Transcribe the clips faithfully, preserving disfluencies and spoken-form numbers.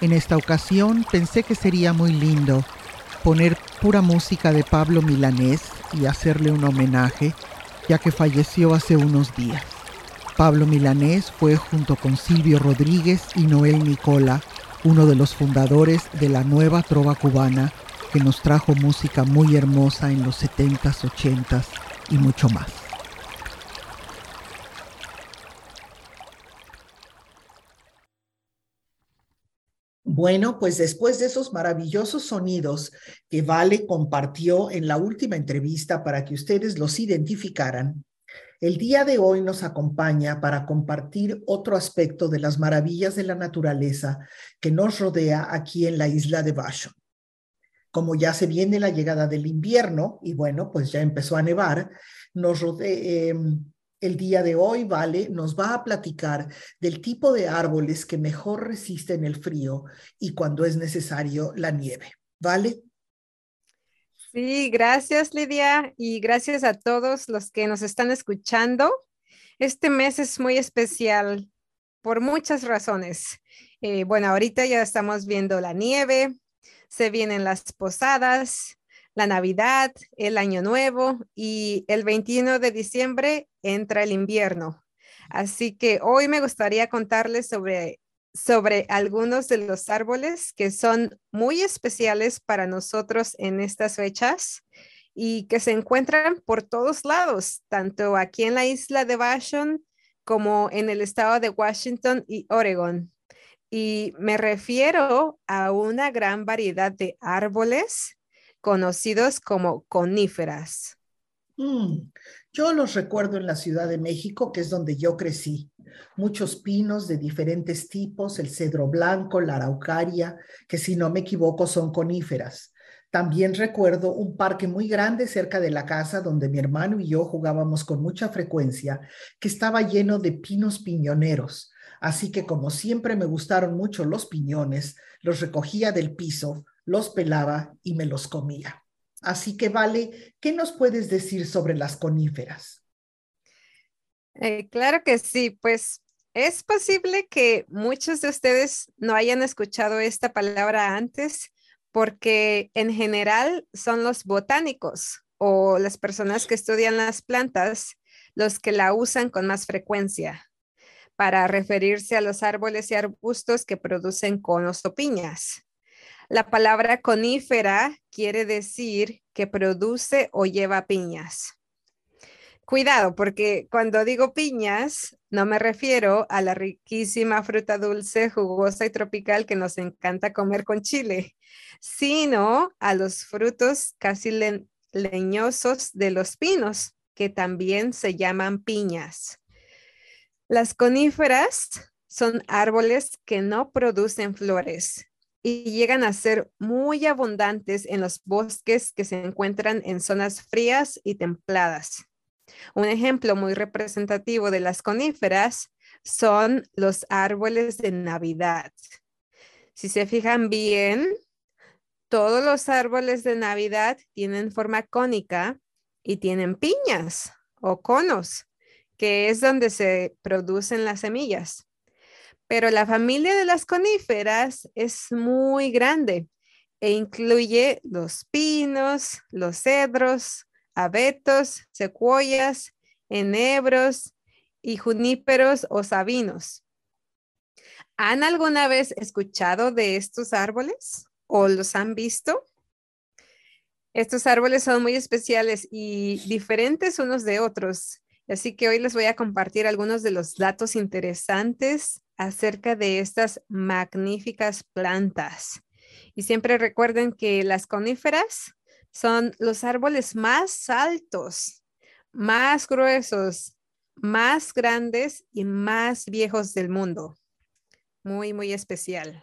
En esta ocasión pensé que sería muy lindo poner pura música de Pablo Milanés y hacerle un homenaje, ya que falleció hace unos días. Pablo Milanés fue, junto con Silvio Rodríguez y Noel Nicola, uno de los fundadores de la nueva trova cubana, que nos trajo música muy hermosa en los setentas, ochentas y mucho más. Bueno, pues después de esos maravillosos sonidos que Vale compartió en la última entrevista para que ustedes los identificaran, el día de hoy nos acompaña para compartir otro aspecto de las maravillas de la naturaleza que nos rodea aquí en la isla de Vashon. Como ya se viene la llegada del invierno, y bueno, pues ya empezó a nevar, nos rodea, eh, el día de hoy, Vale, nos va a platicar del tipo de árboles que mejor resisten el frío y cuando es necesario la nieve. ¿Vale? Sí, gracias Lidia y gracias a todos los que nos están escuchando. Este mes es muy especial por muchas razones. Eh, bueno, ahorita ya estamos viendo la nieve, se vienen las posadas, la Navidad, el Año Nuevo y el veintiuno de diciembre entra el invierno. Así que hoy me gustaría contarles sobre, sobre algunos de los árboles que son muy especiales para nosotros en estas fechas y que se encuentran por todos lados, tanto aquí en la isla de Vashon como en el estado de Washington y Oregon. Y me refiero a una gran variedad de árboles conocidos como coníferas. Mm, yo los recuerdo en la Ciudad de México, que es donde yo crecí. Muchos pinos de diferentes tipos, el cedro blanco, la araucaria, que si no me equivoco son coníferas. También recuerdo un parque muy grande cerca de la casa donde mi hermano y yo jugábamos con mucha frecuencia, que estaba lleno de pinos piñoneros. Así que como siempre me gustaron mucho los piñones, los recogía del piso, los pelaba y me los comía. Así que, Vale, ¿qué nos puedes decir sobre las coníferas? Eh, claro que sí, pues es posible que muchos de ustedes no hayan escuchado esta palabra antes porque en general son los botánicos o las personas que estudian las plantas los que la usan con más frecuencia para referirse a los árboles y arbustos que producen conos o piñas. La palabra conífera quiere decir que produce o lleva piñas. Cuidado, porque cuando digo piñas, no me refiero a la riquísima fruta dulce, jugosa y tropical que nos encanta comer con chile, sino a los frutos casi le leñosos de los pinos, que también se llaman piñas. Las coníferas son árboles que no producen flores y llegan a ser muy abundantes en los bosques que se encuentran en zonas frías y templadas. Un ejemplo muy representativo de las coníferas son los árboles de Navidad. Si se fijan bien, todos los árboles de Navidad tienen forma cónica y tienen piñas o conos, que es donde se producen las semillas. Pero la familia de las coníferas es muy grande e incluye los pinos, los cedros, abetos, secuoyas, enebros y juníperos o sabinos. ¿Han alguna vez escuchado de estos árboles o los han visto? Estos árboles son muy especiales y diferentes unos de otros, así que hoy les voy a compartir algunos de los datos interesantes acerca de estas magníficas plantas. Y siempre recuerden que las coníferas son los árboles más altos, más gruesos, más grandes y más viejos del mundo. Muy, muy especial.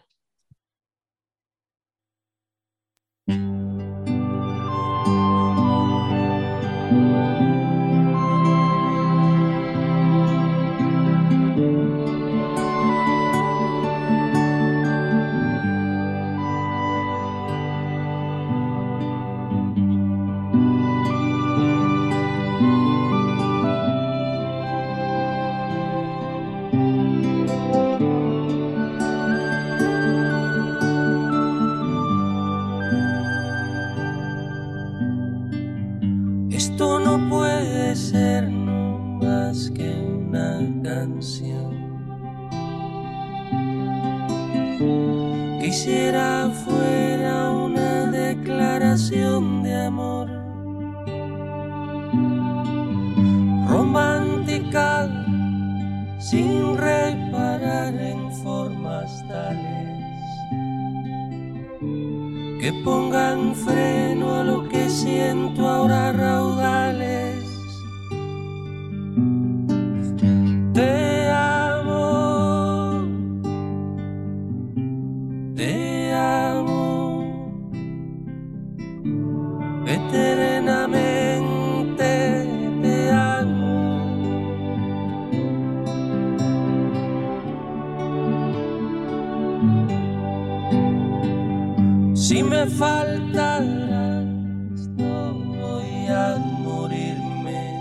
sueño. Quisiera fuera una declaración de amor, romántica, sin reparar en formas tales que pongan freno a lo que siento ahora raudales. Te amo, te amo, eternamente te amo. Si me faltaras, no voy a morirme.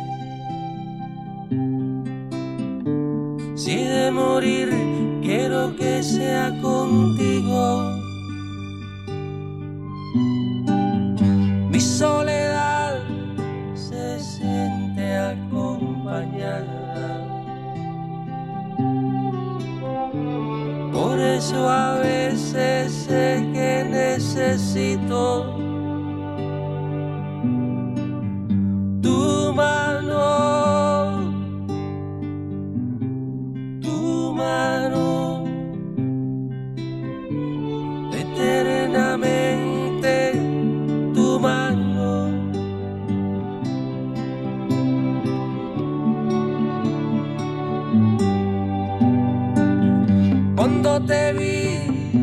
Si de morir quiero que sea contigo. Mi soledad se siente acompañada. Por eso a veces sé que necesito tu mano, tu mano, eternamente tu mano. Cuando te vi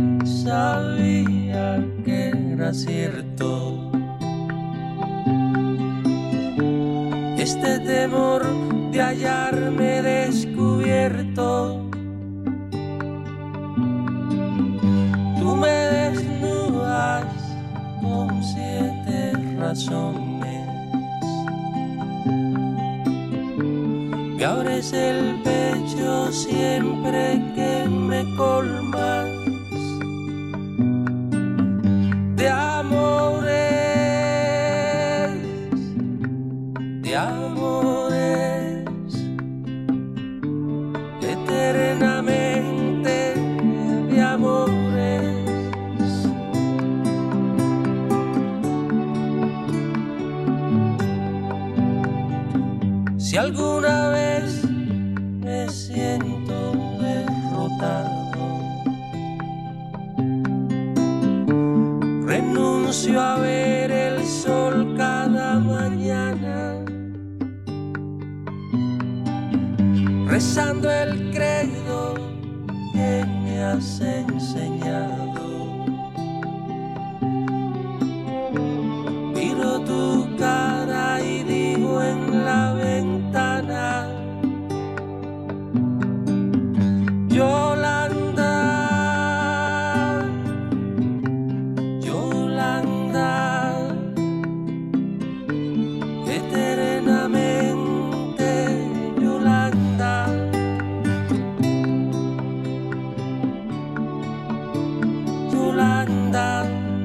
sabía que era cierto este temor de hallarme descubierto. Tú me desnudas con siete razones, me abres el pecho siempre que me colmas de amores, de amores, eternamente de amores. Si alguna vez me siento derrotado, renuncio a ver el sol cada mañana, rezando el credo que me has enseñado. Miro tu cara y digo en la ventana: Yolanda, Yolanda, eternamente Yolanda. Yolanda,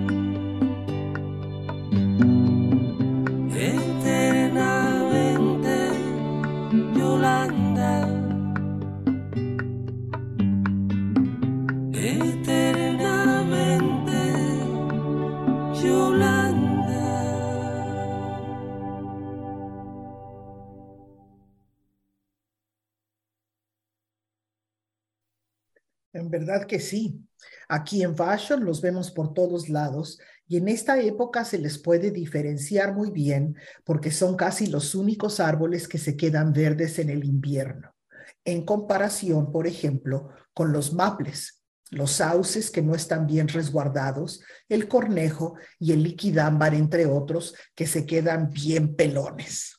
eternamente Yolanda, eternamente Yolanda. En verdad que sí. Aquí en Vashon los vemos por todos lados y en esta época se les puede diferenciar muy bien porque son casi los únicos árboles que se quedan verdes en el invierno, en comparación, por ejemplo, con los maples, los sauces que no están bien resguardados, el cornejo y el liquidámbar, entre otros, que se quedan bien pelones.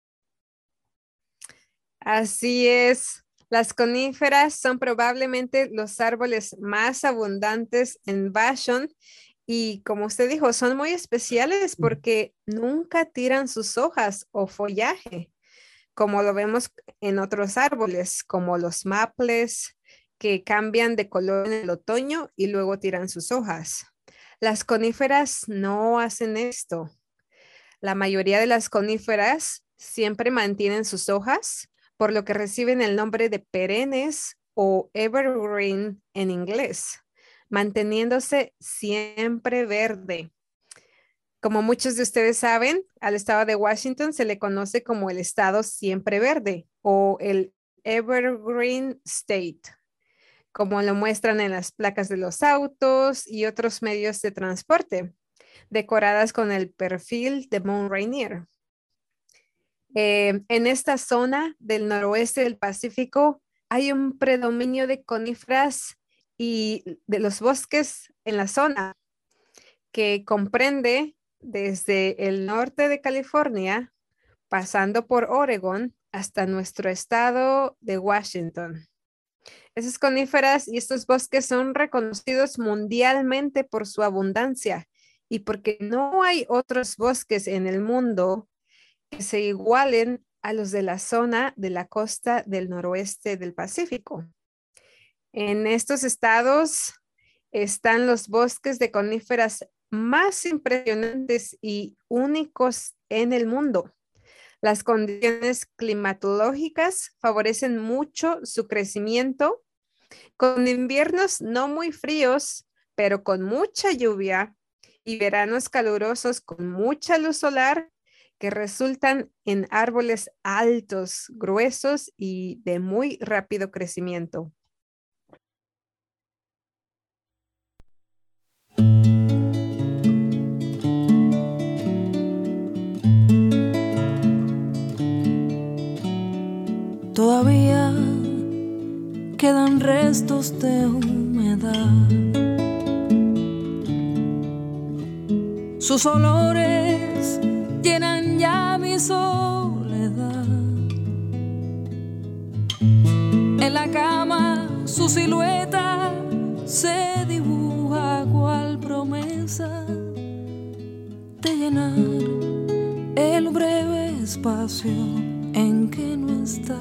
Así es. Las coníferas son probablemente los árboles más abundantes en Vashon y, como usted dijo, son muy especiales porque nunca tiran sus hojas o follaje, como lo vemos en otros árboles, como los maples, que cambian de color en el otoño y luego tiran sus hojas. Las coníferas no hacen esto. La mayoría de las coníferas siempre mantienen sus hojas por lo que reciben el nombre de perennes o evergreen en inglés, manteniéndose siempre verde. Como muchos de ustedes saben, al estado de Washington se le conoce como el estado siempre verde o el Evergreen State, como lo muestran en las placas de los autos y otros medios de transporte, decoradas con el perfil de Mount Rainier. Eh, en esta zona del noroeste del Pacífico hay un predominio de coníferas y de los bosques en la zona, que comprende desde el norte de California, pasando por Oregon, hasta nuestro estado de Washington. Esas coníferas y estos bosques son reconocidos mundialmente por su abundancia y porque no hay otros bosques en el mundo que se igualen a los de la zona de la costa del noroeste del Pacífico. En estos estados están los bosques de coníferas más impresionantes y únicos en el mundo. Las condiciones climatológicas favorecen mucho su crecimiento, con inviernos no muy fríos, pero con mucha lluvia, y veranos calurosos con mucha luz solar, que resultan en árboles altos, gruesos y de muy rápido crecimiento. Todavía quedan restos de humedad. Sus olores llenan ya mi soledad. En la cama su silueta se dibuja cual promesa de llenar el breve espacio en que no está.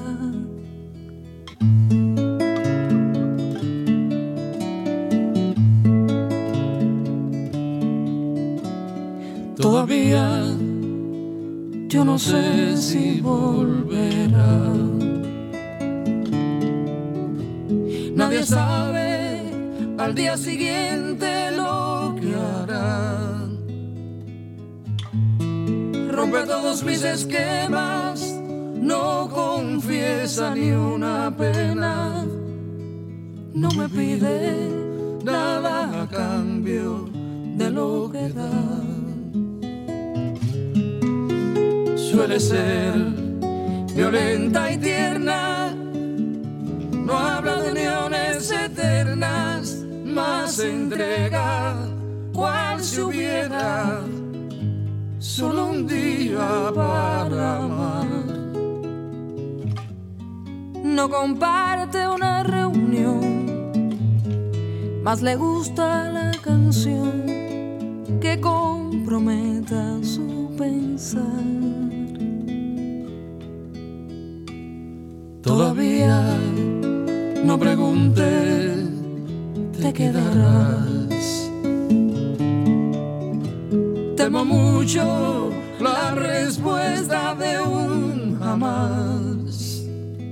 Todavía yo no sé si volverá. Nadie sabe al día siguiente lo que hará. Rompe todos mis esquemas, no confiesa ni una pena, no me pide nada a cambio de lo que da. Suele ser violenta y tierna, no habla de uniones eternas, más entrega cual si hubiera solo un día para amar. No comparte una reunión, más le gusta la canción que comprometa su pensar. Todavía no pregunté, te quedarás. Temo mucho la respuesta de un jamás.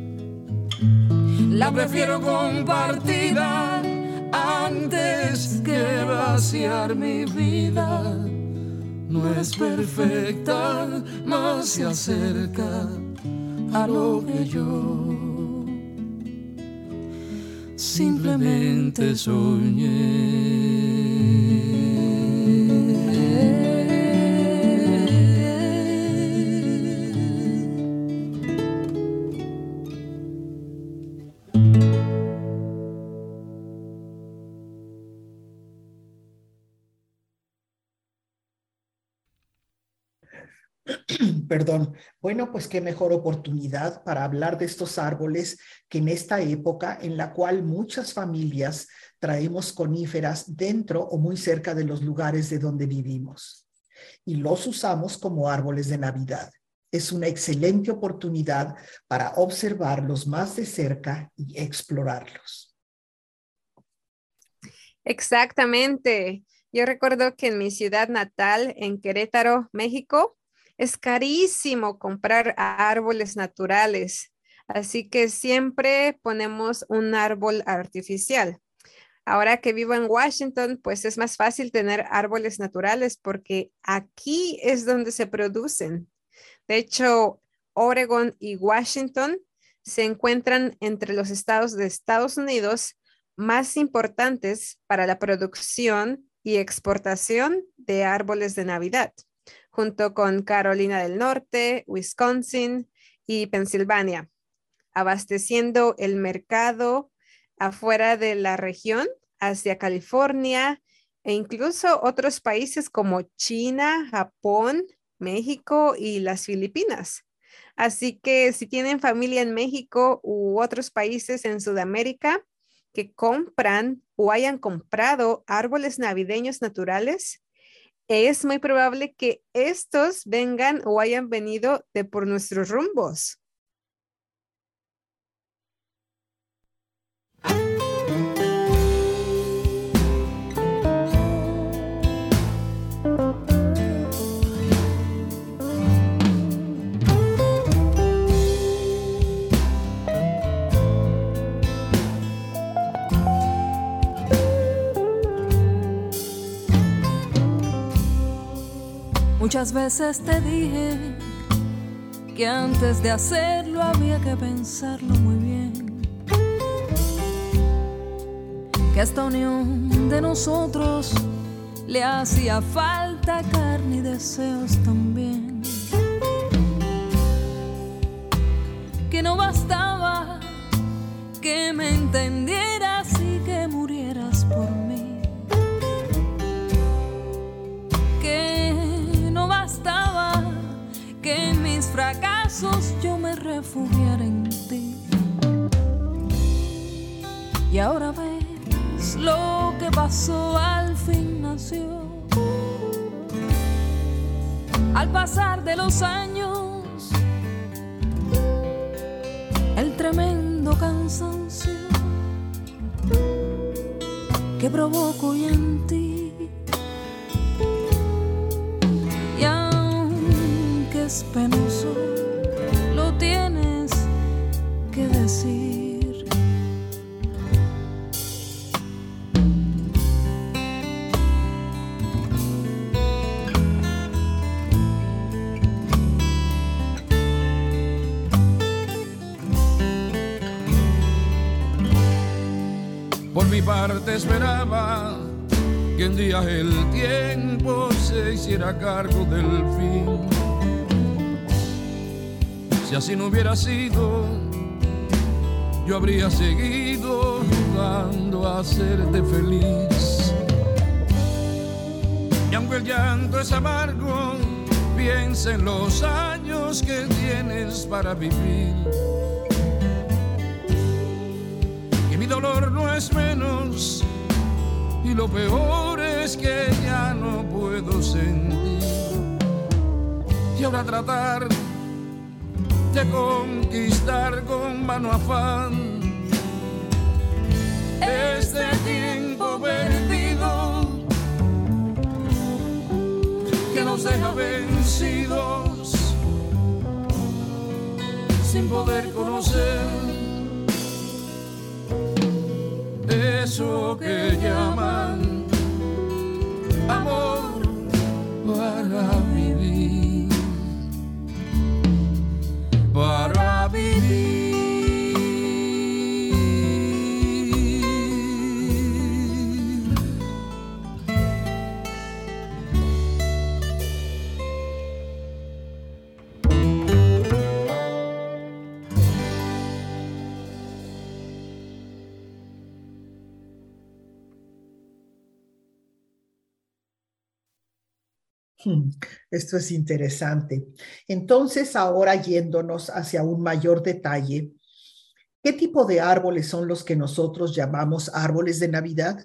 La prefiero compartida antes que vaciar mi vida. No es perfecta, mas se acerca a lo que yo simplemente soñé. Perdón. Bueno, pues qué mejor oportunidad para hablar de estos árboles que en esta época en la cual muchas familias traemos coníferas dentro o muy cerca de los lugares de donde vivimos y los usamos como árboles de Navidad. Es una excelente oportunidad para observarlos más de cerca y explorarlos. Exactamente. Yo recuerdo que en mi ciudad natal, en Querétaro, México, es carísimo comprar árboles naturales. Así que siempre ponemos un árbol artificial. Ahora que vivo en Washington, pues es más fácil tener árboles naturales porque aquí es donde se producen. De hecho, Oregon y Washington se encuentran entre los estados de Estados Unidos más importantes para la producción y exportación de árboles de Navidad, junto con Carolina del Norte, Wisconsin y Pensilvania, abasteciendo el mercado afuera de la región hacia California e incluso otros países como China, Japón, México y las Filipinas. Así que si tienen familia en México u otros países en Sudamérica que compran o hayan comprado árboles navideños naturales, es muy probable que estos vengan o hayan venido de por nuestros rumbos. Muchas veces te dije que antes de hacerlo había que pensarlo muy bien, que a esta unión de nosotros le hacía falta carne y deseos también, que no bastaba que me entendieras y que murieras por mí, bastaba que en mis fracasos yo me refugiara en ti. Y ahora ves lo que pasó, al fin nació. Al pasar de los años, el tremendo cansancio que provoco ya en ti. Es penoso, lo tienes que decir. Por mi parte esperaba que un día el tiempo se hiciera cargo del fin. Si así no hubiera sido, yo habría seguido jugando a hacerte feliz. Y aunque el llanto es amargo, piensa en los años que tienes para vivir. Que mi dolor no es menos y lo peor es que ya no puedo sentir. Y ahora tratar de conquistar con mano afán este tiempo perdido que nos deja vencidos sin poder conocer eso que llaman amor para vivir. Para vivir. Esto es interesante. Entonces, ahora yéndonos hacia un mayor detalle, ¿qué tipo de árboles son los que nosotros llamamos árboles de Navidad?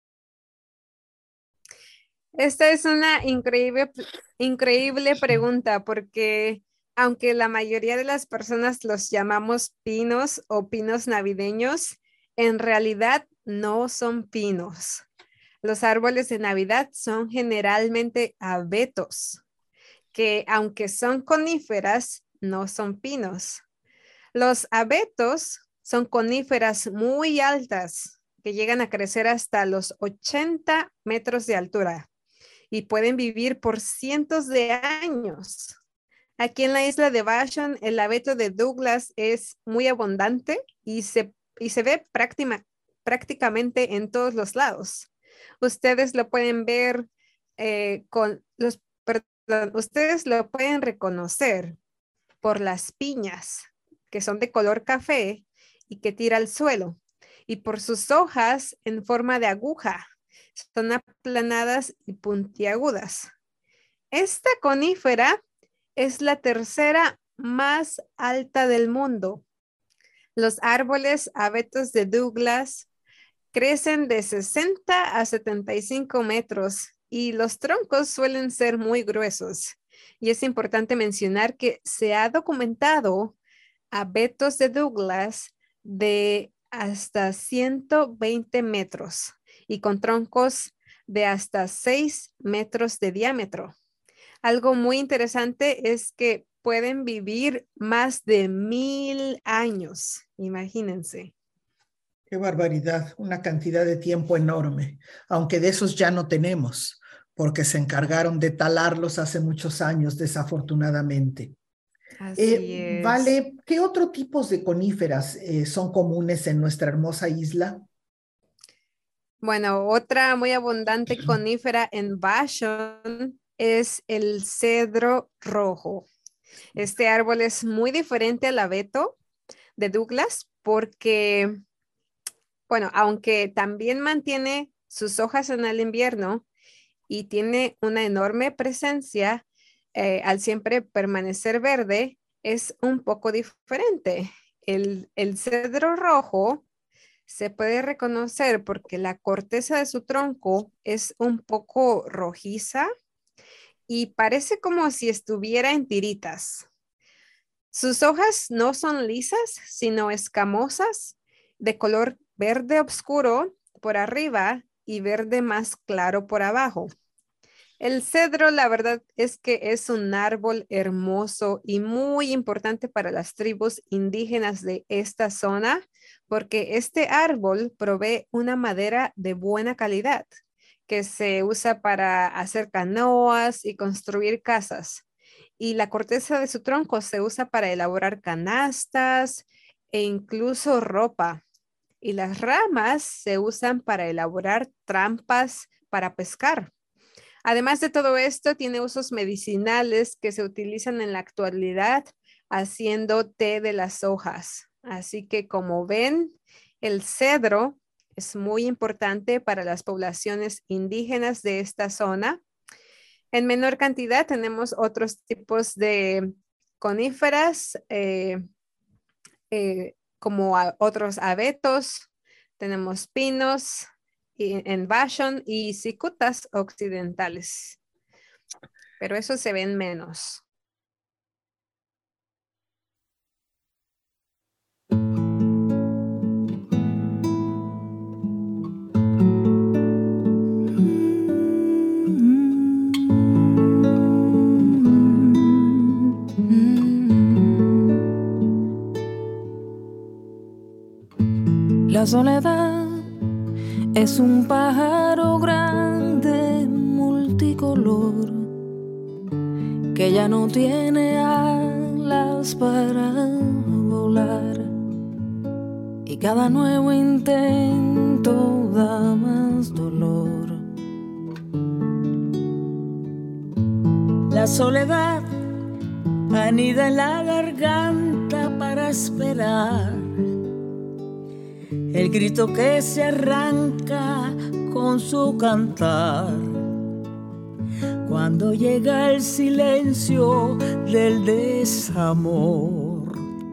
Esta es una increíble, increíble pregunta porque aunque la mayoría de las personas los llamamos pinos o pinos navideños, en realidad no son pinos. Los árboles de Navidad son generalmente abetos, que aunque son coníferas, no son pinos. Los abetos son coníferas muy altas que llegan a crecer hasta los ochenta metros de altura y pueden vivir por cientos de años. Aquí en la isla de Vashon, el abeto de Douglas es muy abundante y se, y se ve práctima, prácticamente en todos los lados. Ustedes lo pueden ver eh, con los, perdón, ustedes lo pueden reconocer por las piñas que son de color café y que tira al suelo, y por sus hojas en forma de aguja. Son aplanadas y puntiagudas. Esta conífera es la tercera más alta del mundo. Los árboles abetos de Douglas crecen de sesenta a setenta y cinco metros y los troncos suelen ser muy gruesos. Y es importante mencionar que se ha documentado abetos de Douglas de hasta ciento veinte metros y con troncos de hasta seis metros de diámetro. Algo muy interesante es que pueden vivir más de mil años. Imagínense. Qué barbaridad, una cantidad de tiempo enorme, aunque de esos ya no tenemos, porque se encargaron de talarlos hace muchos años, desafortunadamente. Así Eh, es. Vale, ¿qué otros tipos de coníferas eh, son comunes en nuestra hermosa isla? Bueno, otra muy abundante conífera en Vashon es el cedro rojo. Este árbol es muy diferente al abeto de Douglas porque, bueno, aunque también mantiene sus hojas en el invierno y tiene una enorme presencia, eh, al siempre permanecer verde, es un poco diferente. El, el cedro rojo se puede reconocer porque la corteza de su tronco es un poco rojiza y parece como si estuviera en tiritas. Sus hojas no son lisas, sino escamosas, de color verde oscuro por arriba y verde más claro por abajo. El cedro, la verdad es que es un árbol hermoso y muy importante para las tribus indígenas de esta zona, porque este árbol provee una madera de buena calidad que se usa para hacer canoas y construir casas. Y la corteza de su tronco se usa para elaborar canastas e incluso ropa. Y las ramas se usan para elaborar trampas para pescar. Además de todo esto, tiene usos medicinales que se utilizan en la actualidad haciendo té de las hojas. Así que como ven, el cedro es muy importante para las poblaciones indígenas de esta zona. En menor cantidad tenemos otros tipos de coníferas, eh, eh, como a, otros abetos, tenemos pinos en Vashon y cicutas occidentales, pero eso se ven menos. La soledad es un pájaro grande, multicolor, que ya no tiene alas para volar, y cada nuevo intento da más dolor. La soledad anida en la garganta para esperar el grito que se arranca con su cantar cuando llega el silencio del desamor.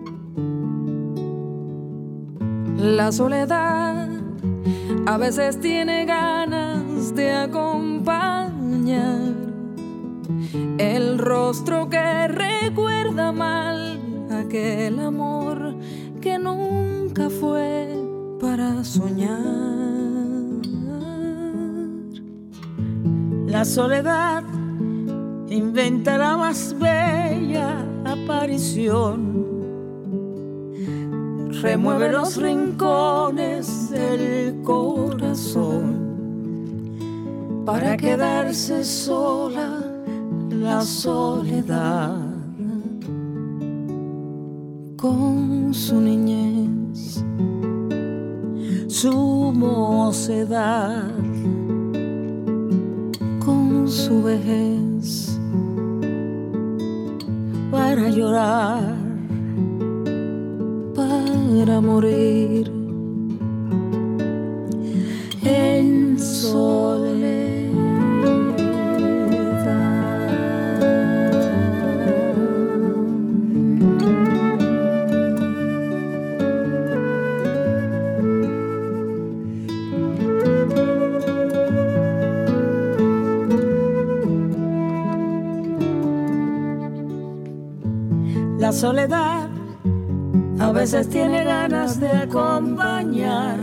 La soledad a veces tiene ganas de acompañar el rostro que recuerda mal aquel amor que nunca fue para soñar. La soledad inventa la más bella aparición remueve los rincones del corazón para quedarse sola la soledad con su niñez, su mocedad, con su vejez, para llorar, para morir en soledad. La soledad a veces tiene ganas de acompañar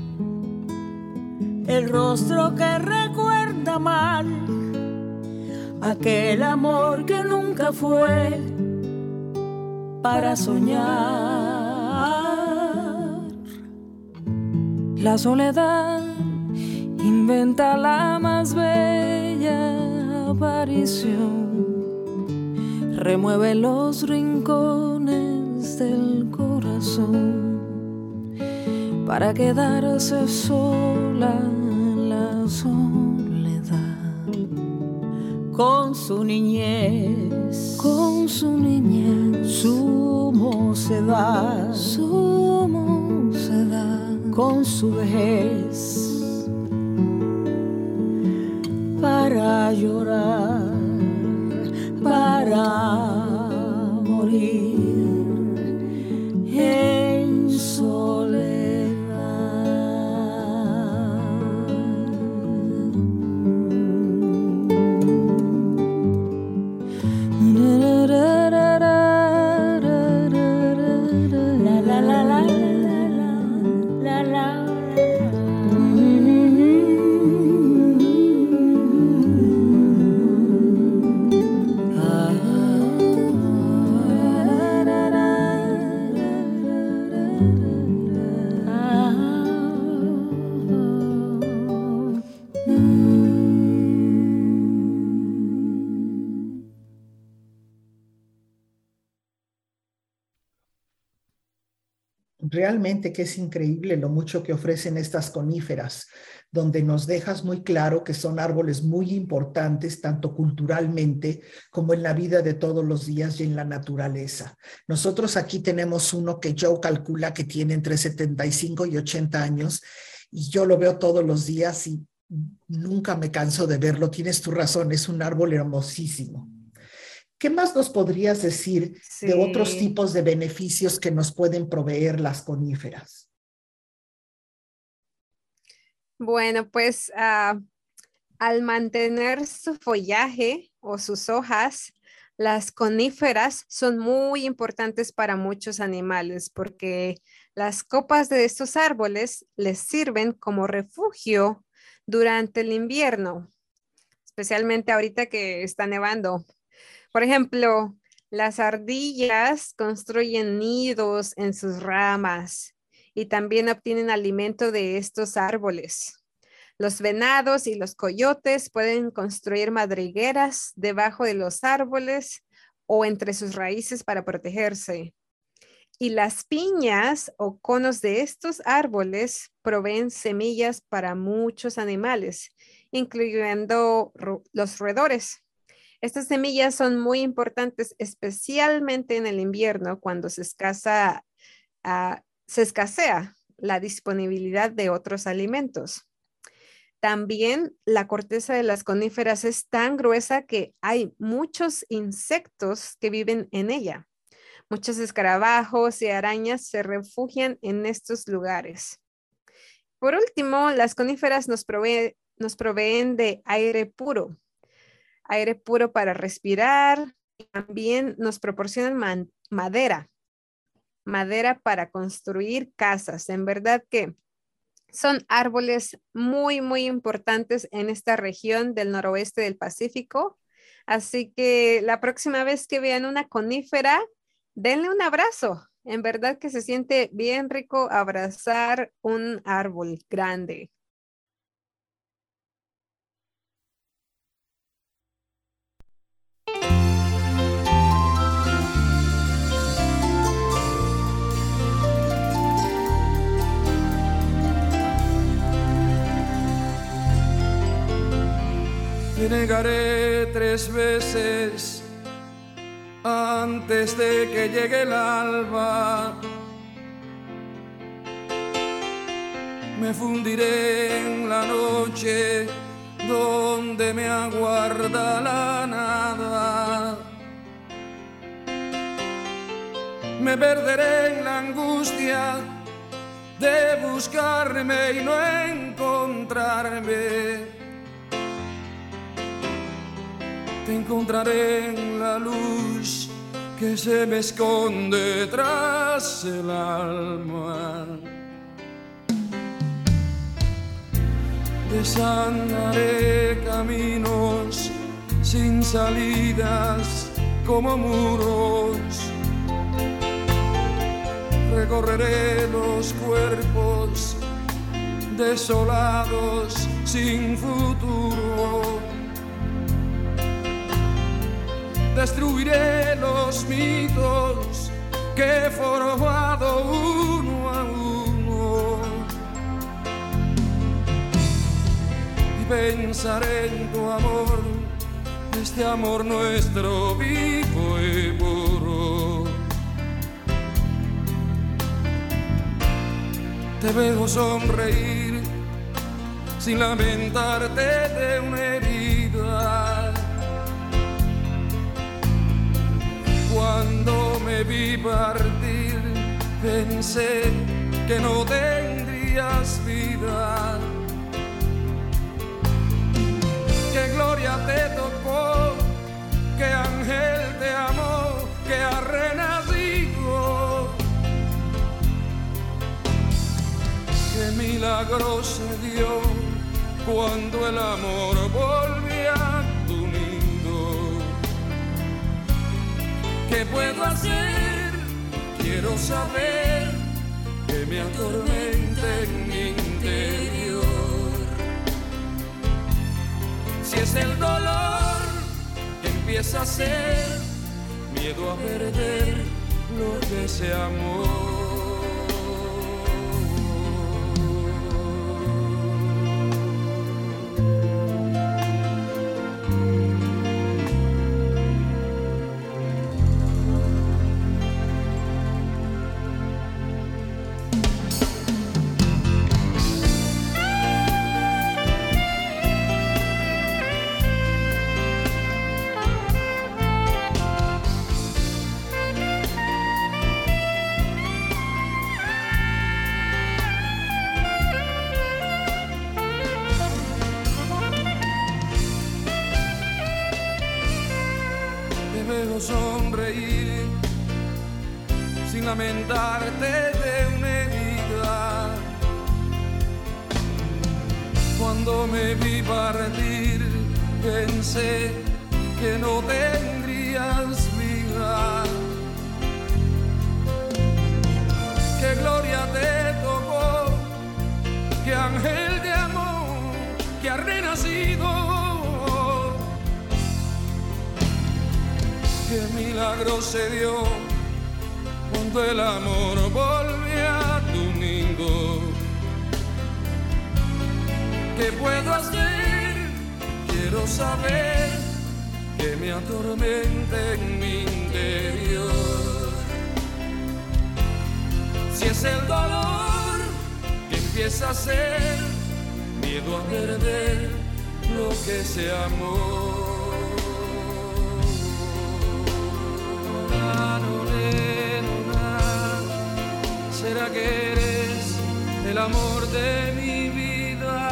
el rostro que recuerda mal aquel amor que nunca fue para soñar. La soledad inventa la más bella aparición, remueve los rincones del corazón para quedarse sola en la soledad, con su niñez, con su niñez, su mocedad, su mocedad, con su vejez, para llorar, para morir en soledad. La la la la la la la. Realmente que es increíble lo mucho que ofrecen estas coníferas, donde nos dejas muy claro que son árboles muy importantes, tanto culturalmente como en la vida de todos los días y en la naturaleza. Nosotros aquí tenemos uno que Joe calcula que tiene entre setenta y cinco y ochenta años, y yo lo veo todos los días y nunca me canso de verlo. Tienes tu razón, es un árbol hermosísimo. ¿Qué más nos podrías decir Sí. de otros tipos de beneficios que nos pueden proveer las coníferas? Bueno, pues uh, al mantener su follaje o sus hojas, las coníferas son muy importantes para muchos animales porque las copas de estos árboles les sirven como refugio durante el invierno, especialmente ahorita que está nevando. Por ejemplo, las ardillas construyen nidos en sus ramas y también obtienen alimento de estos árboles. Los venados y los coyotes pueden construir madrigueras debajo de los árboles o entre sus raíces para protegerse. Y las piñas o conos de estos árboles proveen semillas para muchos animales, incluyendo los roedores. Estas semillas son muy importantes, especialmente en el invierno, cuando se escasea, uh, se escasea la disponibilidad de otros alimentos. También la corteza de las coníferas es tan gruesa que hay muchos insectos que viven en ella. Muchos escarabajos y arañas se refugian en estos lugares. Por último, las coníferas nos provee, nos proveen de aire puro. Aire puro para respirar, y también nos proporcionan man, madera, madera para construir casas. En verdad que son árboles muy, muy importantes en esta región del noroeste del Pacífico. Así que la próxima vez que vean una conífera, denle un abrazo En verdad que se siente bien rico abrazar un árbol grande. Te negaré tres veces antes de que llegue el alba. Me fundiré en la noche donde me aguarda la nada. Me perderé en la angustia de buscarme y no encontrarme. Te encontraré en la luz que se me esconde tras el alma. Desandaré caminos sin salidas como muros. Recorreré los cuerpos desolados sin futuro. Destruiré los mitos que he formado uno a uno y pensaré en tu amor, este amor nuestro vivo y puro. Te veo sonreír sin lamentarte de una herida. Cuando me vi partir, pensé que no tendrías vida. Qué gloria te tocó, qué ángel te amó, que ha renacido. Qué milagro se dio cuando el amor volvió a tu nido. ¿Qué puedo hacer? Quiero saber que me atormenta en mi interior. Si es el dolor que empieza a ser miedo a perder lo que se amó. Sonreír sin lamentarte de una herida. Cuando me vi partir, pensé que no tendrías vida. Qué gloria te tocó, qué ángel de amor que ha renacido. Qué milagro se dio cuando el amor volvió a tu nido. ¿Qué puedo hacer? Quiero saber que me atormenta en mi interior. Si es el dolor que empieza a ser miedo a perder lo que se amó. ¿Será que eres el amor de mi vida?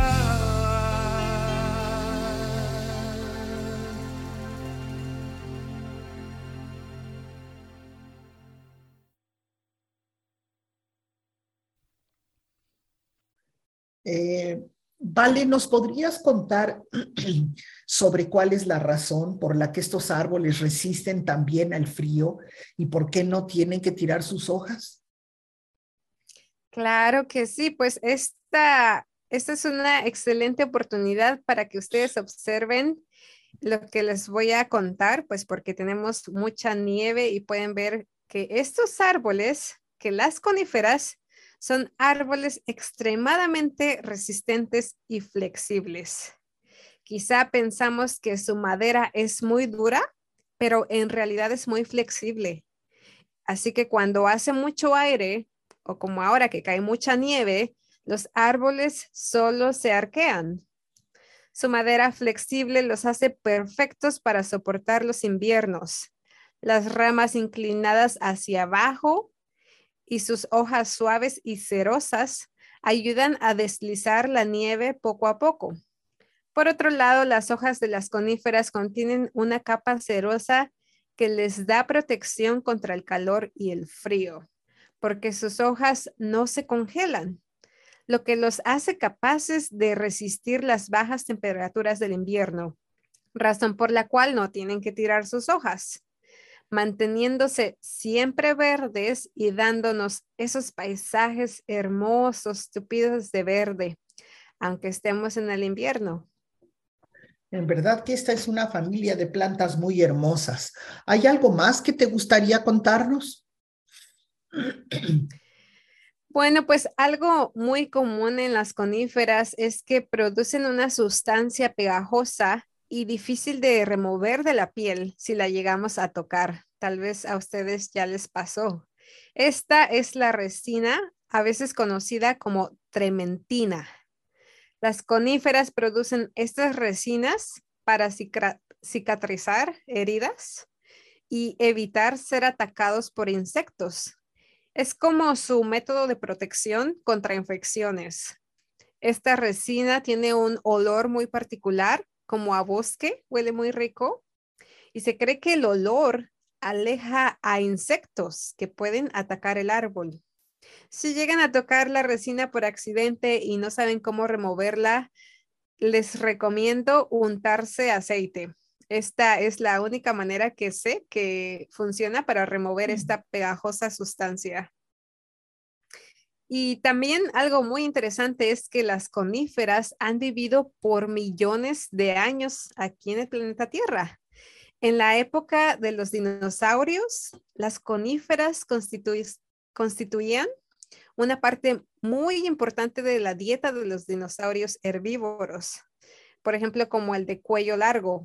Eh, Vale, ¿nos podrías contar sobre cuál es la razón por la que estos árboles resisten tan bien al frío y por qué no tienen que tirar sus hojas? Claro que sí, pues esta, esta es una excelente oportunidad para que ustedes observen lo que les voy a contar, pues porque tenemos mucha nieve y pueden ver que estos árboles, que las coníferas, son árboles extremadamente resistentes y flexibles. Quizá pensamos que su madera es muy dura, pero en realidad es muy flexible. Así que cuando hace mucho aire, o como ahora que cae mucha nieve, los árboles solo se arquean. Su madera flexible los hace perfectos para soportar los inviernos. Las ramas inclinadas hacia abajo y sus hojas suaves y cerosas ayudan a deslizar la nieve poco a poco. Por otro lado, las hojas de las coníferas contienen una capa cerosa que les da protección contra el calor y el frío, porque sus hojas no se congelan, lo que los hace capaces de resistir las bajas temperaturas del invierno, razón por la cual no tienen que tirar sus hojas, manteniéndose siempre verdes y dándonos esos paisajes hermosos, tupidos de verde, aunque estemos en el invierno. En verdad que esta es una familia de plantas muy hermosas. ¿Hay algo más que te gustaría contarnos? Bueno, pues algo muy común en las coníferas es que producen una sustancia pegajosa y difícil de remover de la piel si la llegamos a tocar. Tal vez a ustedes ya les pasó. Esta es la resina, a veces conocida como trementina. Las coníferas producen estas resinas para cicatrizar heridas y evitar ser atacados por insectos. Es como su método de protección contra infecciones. Esta resina tiene un olor muy particular, como a bosque, huele muy rico, y se cree que el olor aleja a insectos que pueden atacar el árbol. Si llegan a tocar la resina por accidente y no saben cómo removerla, les recomiendo untarse aceite. Esta es la única manera que sé que funciona para remover esta pegajosa sustancia. Y también algo muy interesante es que las coníferas han vivido por millones de años aquí en el planeta Tierra. En la época de los dinosaurios, las coníferas constitu- constituían una parte muy importante de la dieta de los dinosaurios herbívoros, por ejemplo, como el de cuello largo.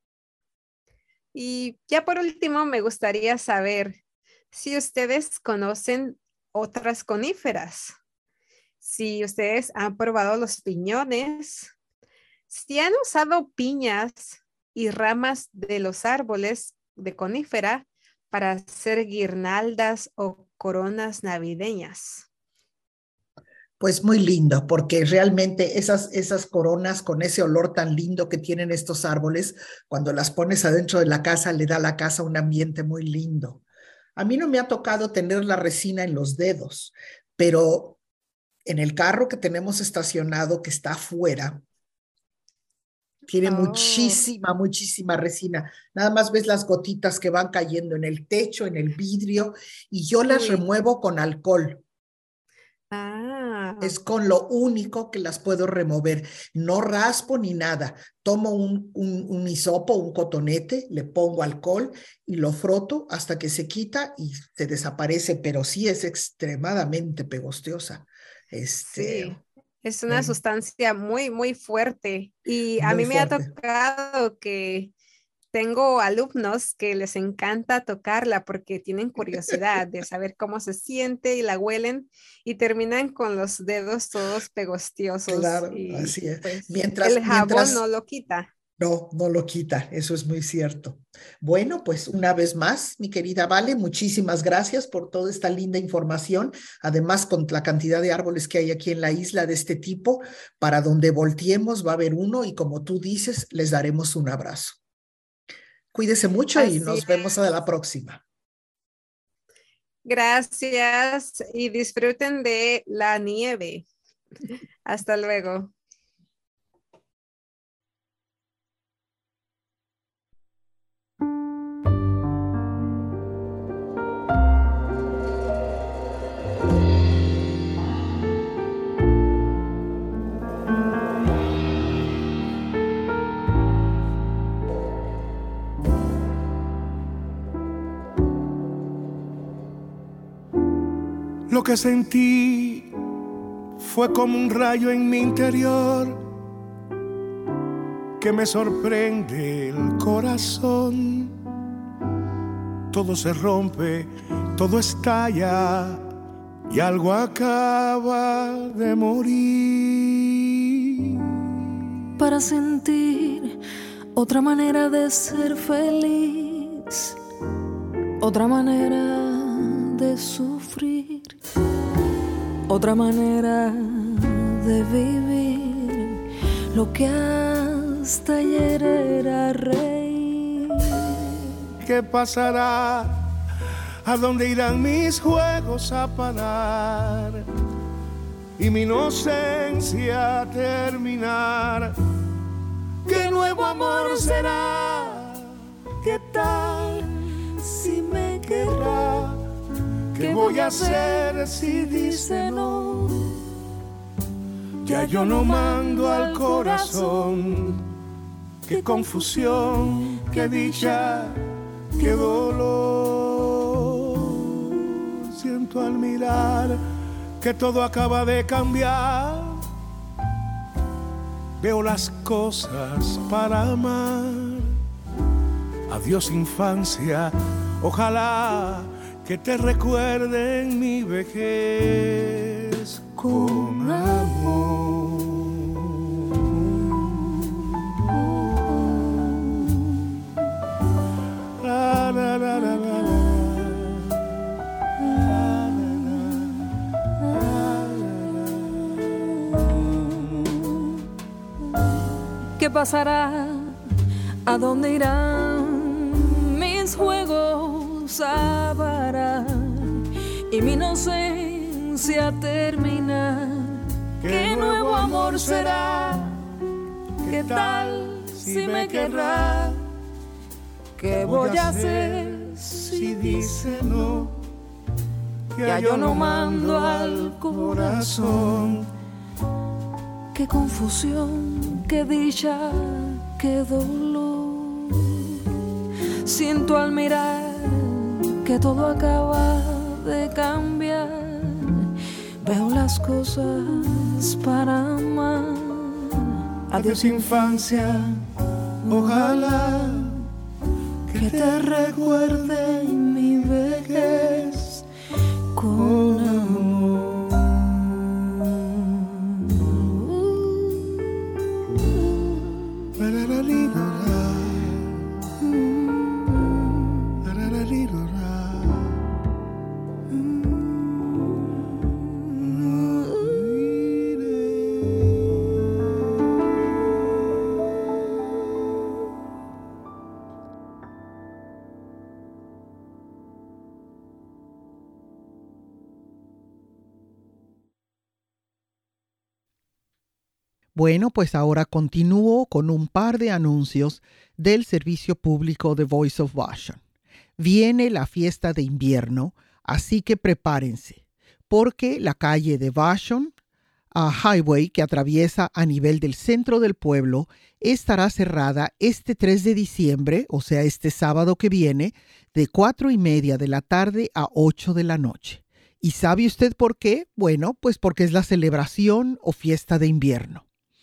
Y ya por último, me gustaría saber si ustedes conocen otras coníferas, si ustedes han probado los piñones, si han usado piñas y ramas de los árboles de conífera para hacer guirnaldas o coronas navideñas. Pues muy lindo, porque realmente esas, esas coronas con ese olor tan lindo que tienen estos árboles, cuando las pones adentro de la casa, le da a la casa un ambiente muy lindo. A mí no me ha tocado tener la resina en los dedos, pero en el carro que tenemos estacionado, que está afuera, tiene Oh. muchísima, muchísima resina. Nada más ves las gotitas que van cayendo en el techo, en el vidrio, y yo las Uy. remuevo con alcohol. Ah. Es con lo único que las puedo remover. No raspo ni nada. Tomo un, un, un hisopo, un cotonete, le pongo alcohol y lo froto hasta que se quita y se desaparece, pero sí es extremadamente pegostiosa. Este, Sí, es una eh, sustancia muy, muy fuerte. Y a muy mí me ha fuerte. tocado que tengo alumnos que les encanta tocarla porque tienen curiosidad de saber cómo se siente y la huelen y terminan con los dedos todos pegostiosos Claro, y así es. pues el Mientras, jabón mientras no lo quita. No, no lo quita, eso es muy cierto. Bueno, pues una vez más, mi querida Vale, muchísimas gracias por toda esta linda información. Además, con la cantidad de árboles que hay aquí en la isla de este tipo, para donde volteemos va a haber uno y como tú dices, les daremos un abrazo. Cuídese mucho y Así nos vemos a es. la próxima. Gracias y disfruten de la nieve. Hasta luego. Lo que sentí fue como un rayo en mi interior que me sorprende el corazón. Todo se rompe, todo estalla y algo acaba de morir. Para sentir otra manera de ser feliz, otra manera de sufrir, otra manera de vivir, lo que hasta ayer era reír. ¿Qué pasará? ¿A dónde irán mis juegos a parar? Y mi inocencia a terminar. ¿Qué nuevo amor será? ¿Qué tal si me querrá? ¿Qué voy a hacer si dice no? Ya yo no mando al corazón. Qué confusión, qué dicha, qué dolor. Siento al mirar que todo acaba de cambiar. Veo las cosas para amar. Adiós infancia, ojalá que te recuerde en mi vejez con amor. La, la, la, la, la. ¿Qué pasará? ¿A dónde irán mis juegos a parar? Y mi inocencia terminar. ¿Qué nuevo amor será? ¿Qué tal si me querrá? ¿Qué voy a hacer si dice no? Ya yo no mando al corazón. Qué confusión, qué dicha, qué dolor. Siento al mirar que todo acaba de cambiar. Veo las cosas para amar. Adiós infancia, ojalá que te recuerde en mi vejez con amor. Bueno, pues ahora continúo con un par de anuncios del servicio público de Voice of Vashon. Viene la fiesta de invierno, así que prepárense, porque la calle de Vashon, uh, Highway, que atraviesa a nivel del centro del pueblo, estará cerrada este tres de diciembre, o sea, este sábado que viene, de cuatro y media de la tarde a ocho de la noche. ¿Y sabe usted por qué? Bueno, pues porque es la celebración o fiesta de invierno.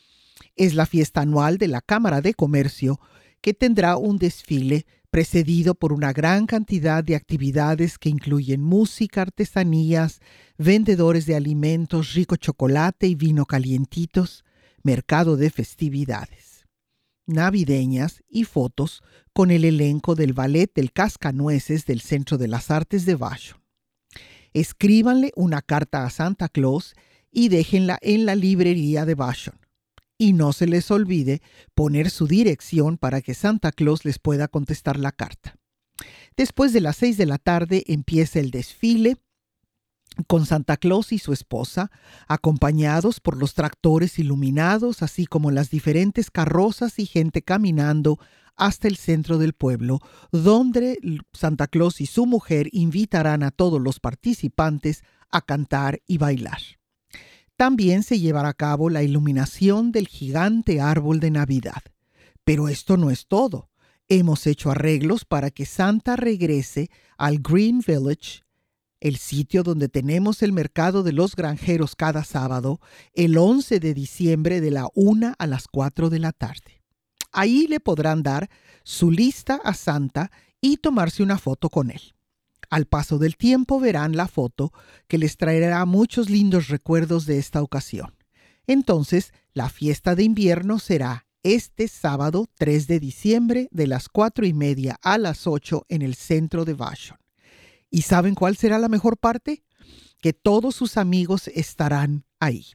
Es la fiesta anual de la Cámara de Comercio, que tendrá un desfile precedido por una gran cantidad de actividades que incluyen música, artesanías, vendedores de alimentos, rico chocolate y vino calientitos, mercado de festividades navideñas y fotos con el elenco del Ballet del Cascanueces del Centro de las Artes de Vashon. Escríbanle una carta a Santa Claus y déjenla en la librería de Vashon. Y no se les olvide poner su dirección para que Santa Claus les pueda contestar la carta. Después de las seis de la tarde empieza el desfile con Santa Claus y su esposa, acompañados por los tractores iluminados, así como las diferentes carrozas y gente caminando hasta el centro del pueblo, donde Santa Claus y su mujer invitarán a todos los participantes a cantar y bailar. También se llevará a cabo la iluminación del gigante árbol de Navidad. Pero esto no es todo. Hemos hecho arreglos para que Santa regrese al Green Village el sitio donde tenemos el mercado de los granjeros cada sábado, el once de diciembre de la una a las cuatro de la tarde. Ahí le podrán dar su lista a Santa y tomarse una foto con él. Al paso del tiempo verán la foto que les traerá muchos lindos recuerdos de esta ocasión. Entonces, la fiesta de invierno será este sábado tres de diciembre de las cuatro y media a las ocho en el centro de Vashon. ¿Y saben cuál será la mejor parte? Que todos sus amigos estarán ahí.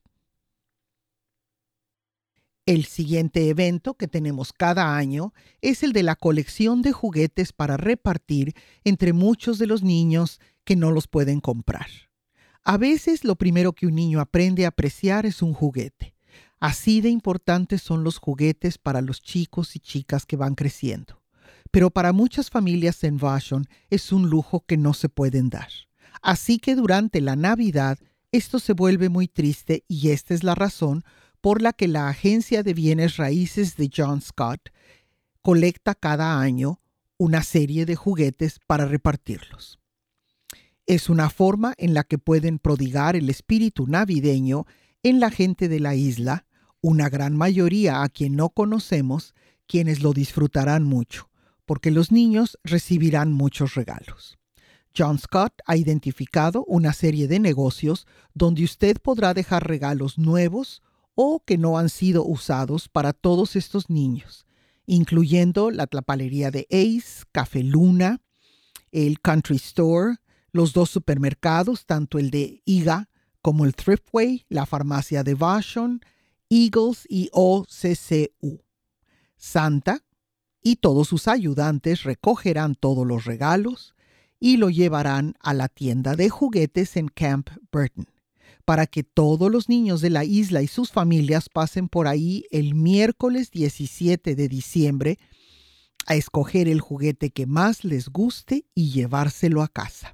El siguiente evento que tenemos cada año es el de la colección de juguetes para repartir entre muchos de los niños que no los pueden comprar. A veces lo primero que un niño aprende a apreciar es un juguete. Así de importantes son los juguetes para los chicos y chicas que van creciendo. Pero para muchas familias en Vashon es un lujo que no se pueden dar. Así que durante la Navidad esto se vuelve muy triste y esta es la razón por la que la Agencia de Bienes Raíces de John Scott colecta cada año una serie de juguetes para repartirlos. Es una forma en la que pueden prodigar el espíritu navideño en la gente de la isla, una gran mayoría a quien no conocemos, quienes lo disfrutarán mucho, porque los niños recibirán muchos regalos. John Scott ha identificado una serie de negocios donde usted podrá dejar regalos nuevos o que no han sido usados para todos estos niños, incluyendo la tlapalería de Ace, Café Luna, el Country Store, los dos supermercados, tanto el de I G A como el Thriftway, la farmacia de Vashon, Eagles y O C C U. Santa y todos sus ayudantes recogerán todos los regalos y lo llevarán a la tienda de juguetes en Camp Burton, para que todos los niños de la isla y sus familias pasen por ahí el miércoles diecisiete de diciembre a escoger el juguete que más les guste y llevárselo a casa.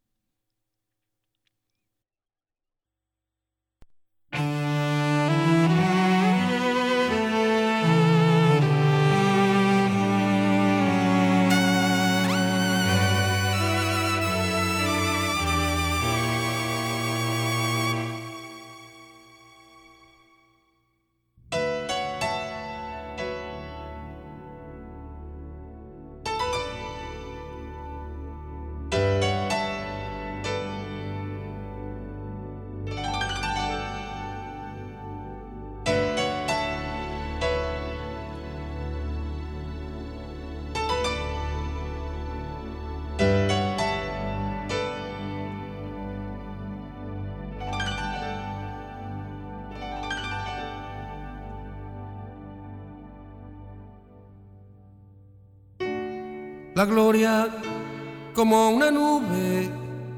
La gloria como una nube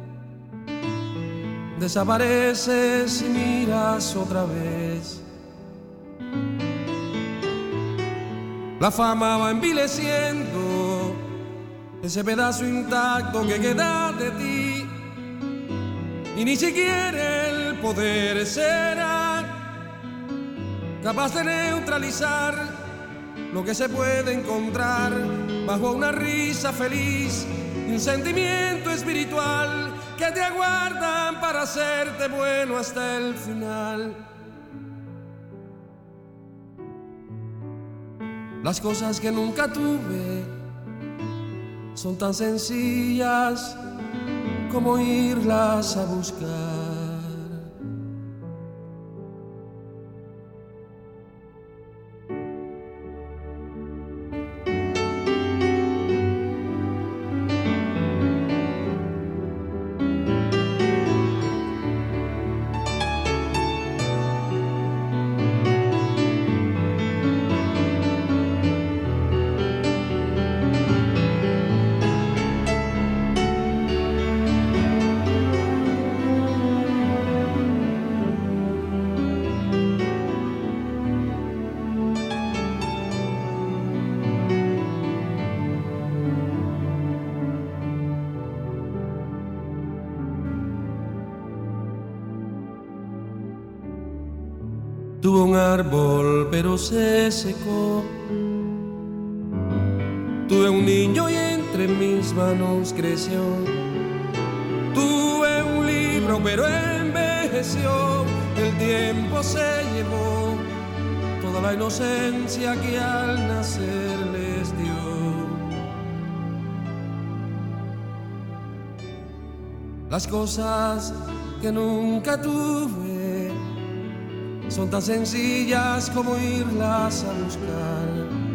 desaparece si miras otra vez. La fama va envileciendo ese pedazo intacto que queda de ti, y ni siquiera el poder será capaz de neutralizar lo que se puede encontrar bajo una risa feliz y un sentimiento espiritual que te aguardan para hacerte bueno hasta el final. Las cosas que nunca tuve son tan sencillas como irlas a buscar. Tuve un árbol pero se secó. Tuve un niño y entre mis manos creció. Tuve Pero, pero envejeció, el tiempo se llevó toda la inocencia que al nacer les dio. Las cosas que nunca tuve son tan sencillas como irlas a buscar.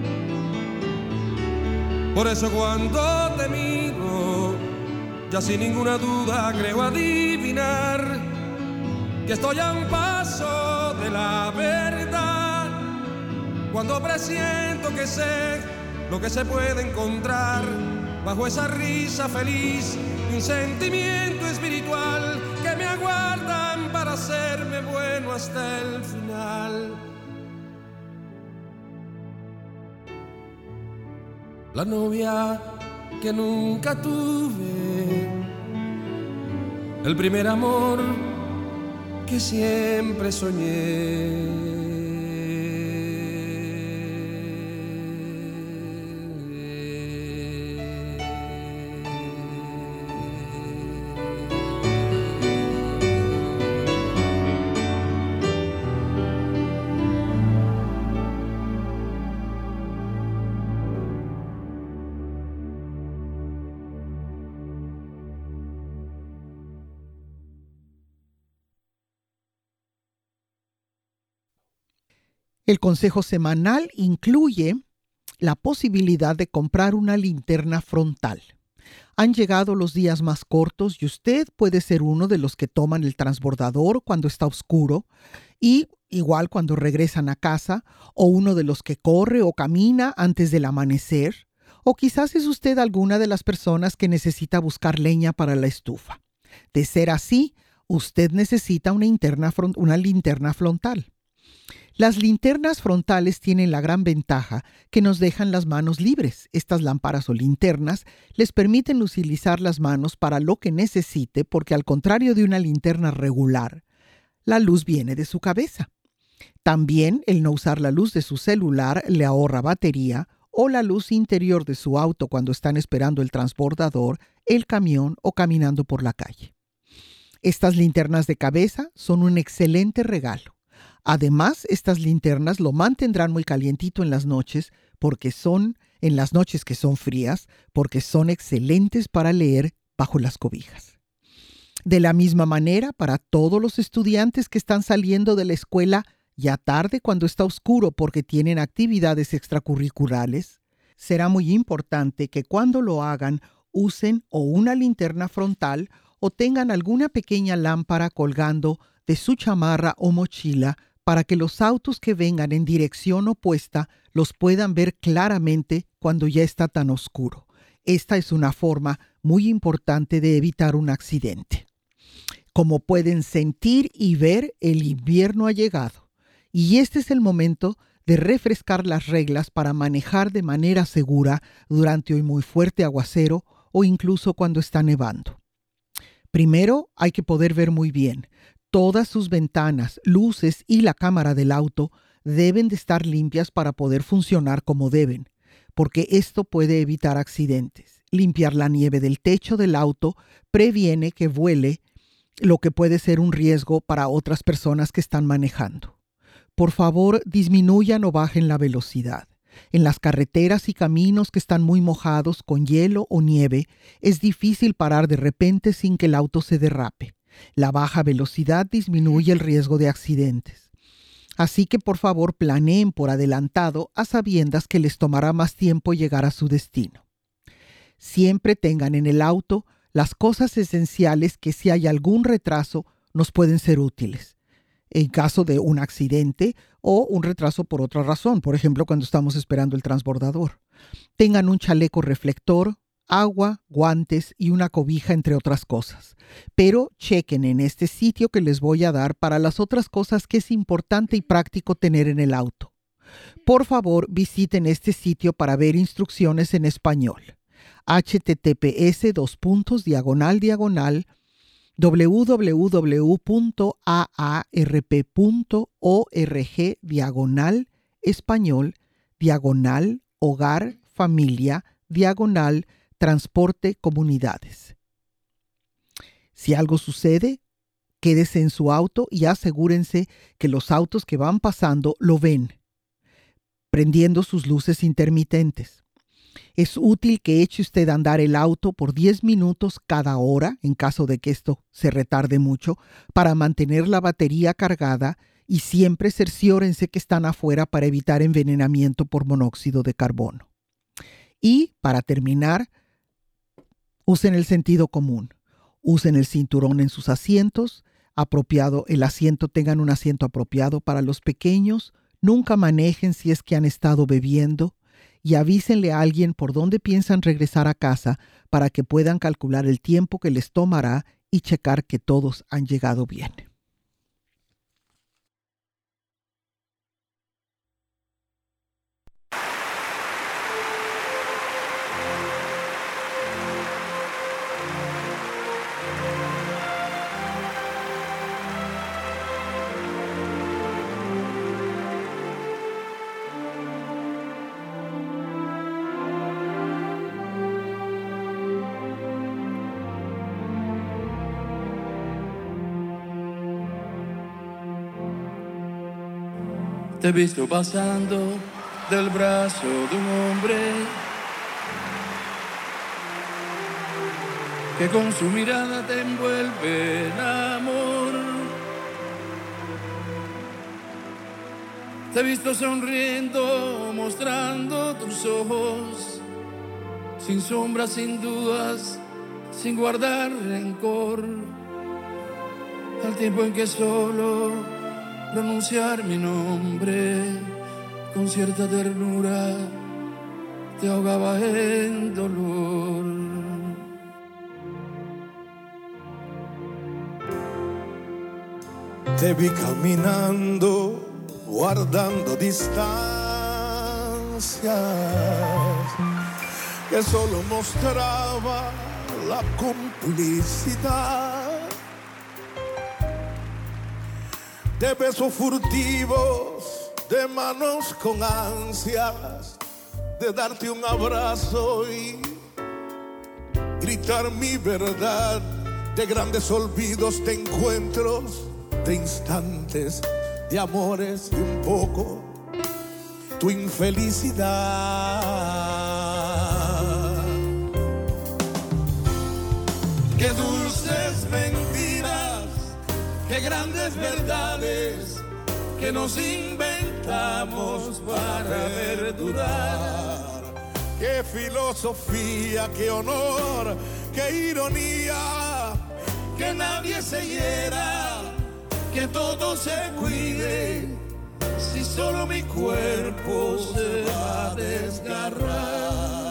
Por eso cuando te miro, ya sin ninguna duda creo adivinar que estoy a un paso de la verdad. Cuando presiento que sé lo que se puede encontrar bajo esa risa feliz, un sentimiento espiritual que me aguardan para hacerme bueno hasta el final. La novia que nunca tuve, el primer amor que siempre soñé. El consejo semanal incluye la posibilidad de comprar una linterna frontal. Han llegado los días más cortos y usted puede ser uno de los que toman el transbordador cuando está oscuro y igual cuando regresan a casa, o uno de los que corre o camina antes del amanecer, o quizás es usted alguna de las personas que necesita buscar leña para la estufa. De ser así, usted necesita una linterna, front- una linterna frontal. Las linternas frontales tienen la gran ventaja que nos dejan las manos libres. Estas lámparas o linternas les permiten utilizar las manos para lo que necesite, porque al contrario de una linterna regular, la luz viene de su cabeza. También el no usar la luz de su celular le ahorra batería, o la luz interior de su auto cuando están esperando el transbordador, el camión o caminando por la calle. Estas linternas de cabeza son un excelente regalo. Además, estas linternas lo mantendrán muy calientito en las noches, porque son, en las noches que son frías, porque son excelentes para leer bajo las cobijas. De la misma manera, para todos los estudiantes que están saliendo de la escuela ya tarde cuando está oscuro porque tienen actividades extracurriculares, será muy importante que cuando lo hagan usen o una linterna frontal o tengan alguna pequeña lámpara colgando de su chamarra o mochila para que los autos que vengan en dirección opuesta los puedan ver claramente cuando ya está tan oscuro. Esta es una forma muy importante de evitar un accidente. Como pueden sentir y ver, el invierno ha llegado y este es el momento de refrescar las reglas para manejar de manera segura durante un muy fuerte aguacero o incluso cuando está nevando. Primero, hay que poder ver muy bien. Todas sus ventanas, luces y la cámara del auto deben de estar limpias para poder funcionar como deben, porque esto puede evitar accidentes. Limpiar la nieve del techo del auto previene que vuele, lo que puede ser un riesgo para otras personas que están manejando. Por favor, disminuyan o bajen la velocidad. En las carreteras y caminos que están muy mojados con hielo o nieve, es difícil parar de repente sin que el auto se derrape. La baja velocidad disminuye el riesgo de accidentes. Así que por favor planeen por adelantado a sabiendas que les tomará más tiempo llegar a su destino. Siempre tengan en el auto las cosas esenciales que si hay algún retraso nos pueden ser útiles. En caso de un accidente o un retraso por otra razón, por ejemplo cuando estamos esperando el transbordador. Tengan un chaleco reflector, agua, guantes y una cobija, entre otras cosas. Pero chequen en este sitio que les voy a dar para las otras cosas que es importante y práctico tener en el auto. Por favor, visiten este sitio para ver instrucciones en español. https dos puntos diagonal diagonal www.aarp.org diagonal español diagonal hogar familia diagonal transporte comunidades. Si algo sucede, Quédese en su auto y asegúrense que los autos que van pasando lo ven, prendiendo sus luces intermitentes. Es útil que eche usted a andar el auto por diez minutos cada hora, en caso de que esto se retarde mucho, para mantener la batería cargada, y siempre cerciórense que están afuera para evitar envenenamiento por monóxido de carbono. Y, para terminar, usen el sentido común. Usen el cinturón en sus asientos, apropiado, el asiento, tengan un asiento apropiado para los pequeños, nunca manejen si es que han estado bebiendo, y avísenle a alguien por dónde piensan regresar a casa para que puedan calcular el tiempo que les tomará y checar que todos han llegado bien. Te he visto pasando del brazo de un hombre que con su mirada te envuelve en amor. Te he visto sonriendo, mostrando tus ojos, sin sombras, sin dudas, sin guardar rencor. Al tiempo en que solo pronunciar mi nombre con cierta ternura te ahogaba en dolor. Te vi caminando, guardando distancias que solo mostraba la complicidad. De besos furtivos, de manos con ansias, de darte un abrazo y gritar mi verdad, de grandes olvidos, de encuentros, de instantes, de amores y un poco tu infelicidad. Qué dulces mentiras, qué grandes verdades que nos inventamos para perdurar. Qué filosofía, qué honor, qué ironía, que nadie se hiera, que todo se cuide, si solo mi cuerpo se va a desgarrar.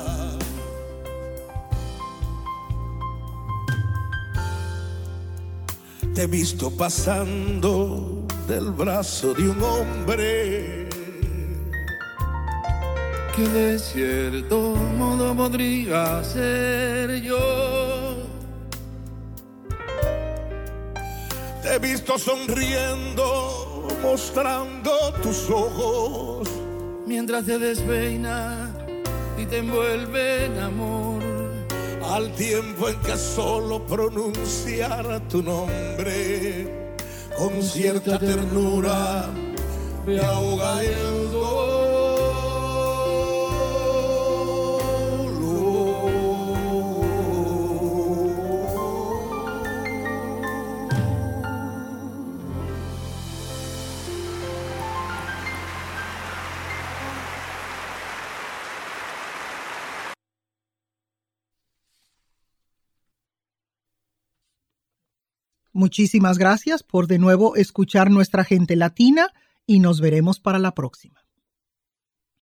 Te he visto pasando del brazo de un hombre que de cierto modo podría ser yo. Te he visto sonriendo, mostrando tus ojos, mientras te despeina y te envuelve en amor. Al tiempo en que solo pronunciar tu nombre con cierta ternura me ahoga el dolor. Muchísimas gracias por de nuevo escuchar Nuestra Gente Latina y nos veremos para la próxima.